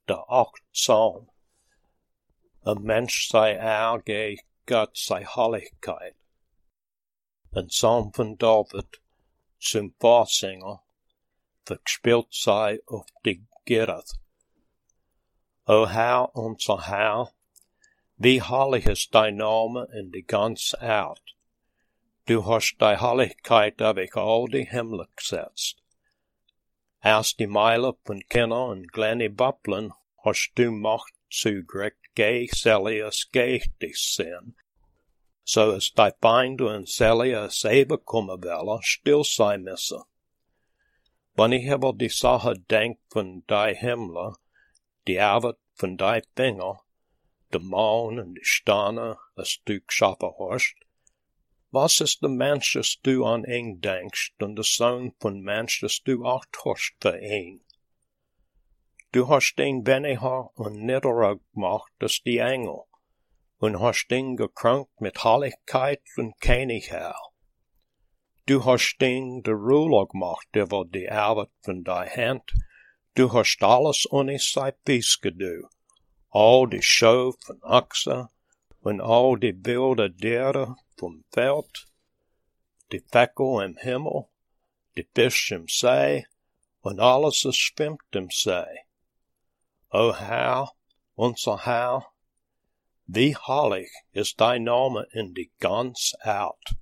de 8 Psalm. Een mens sei ärge, Gott sei Heiligkeit. Een psalm van David, zum voorzanger, verspielt sei auf die Gereth. O Herr, unser Herr, wie heilig ist dein Name in die ganze Erde. Du hast die Heiligkeit auf all die Himmel gesetzt. Erst die Meile von Kinder und kleine Babbeln hast du Macht zugekriegt, Celias dich sehen, so dass die Feinde und Celias eben kommen wollen, still sein müssen. Wenn ich über die Sache denk von die Himmel, die Arbeit von die Finger, de Mond und die Sterne, das du geschaffen hast, was ist der Mensch, dass du an ihn denkst, und der Sohn von Mensch, dass du Acht hast für ihn? Du hast ihn weniger und niederer gemacht als die Engel, und hast ihn gekrönt mit Heiligkeit und Königherr. Du hast ihn der Ruler gemacht über die Arbeit von deiner Hand, du hast alles ohne sein Fies gedu, all die Schau von Achse, und all die wilde Tiere vom Feld, die Vögel im Himmel, die Fische im See, und alles, was schwimmt im See. O Herr, unser Herr, wie heilig ist dein Name in die ganze Erde.